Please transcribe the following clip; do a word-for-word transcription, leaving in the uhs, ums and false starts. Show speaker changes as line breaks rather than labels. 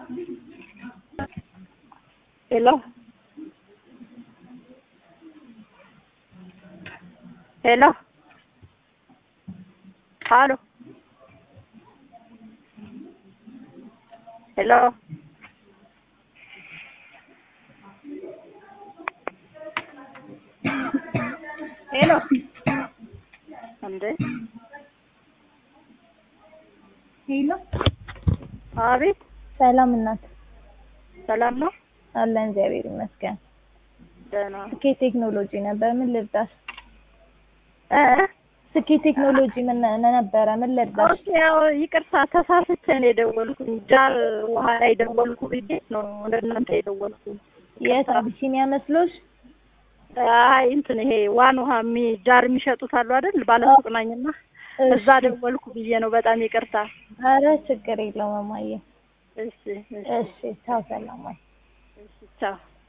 Hello. Hello. Hello. Hello. Hello. እንዴ
ሄሎ
አቤት።
ሰላም እናት
ሰላም ነው
አለን እግዚአብሔር ይመስገን።
ደህና
ስኬ ቴክኖሎጂ ነበር ምን ልርዳሽ?
እ
ስኬ ቴክኖሎጂ ምን ነበረ ምን ልርዳሽ?
ኦኬ ያው ይቅርታ ተሳስቼ ነው የደወልኩኝ። ጃር ውሃ ላይ ደወልኩ ብዬ ነው ወደ እናንተ የደወልኩኝ።
የት አቢሲኒያ መስሎሽ?
አይ እንትን ይሄ ዋን ውሃ ሚ ጃር የሚሸጡት አሉ አይደል? ባለሱቅ ነኝና እዛ ደወልኩ ብዬ ነው። በጣም ይቅርታ።
ኧረ ችግር የለውም እማዬ።
እሺ እሺ
እሺ ቻው ሰላም።
እሺ ቻው።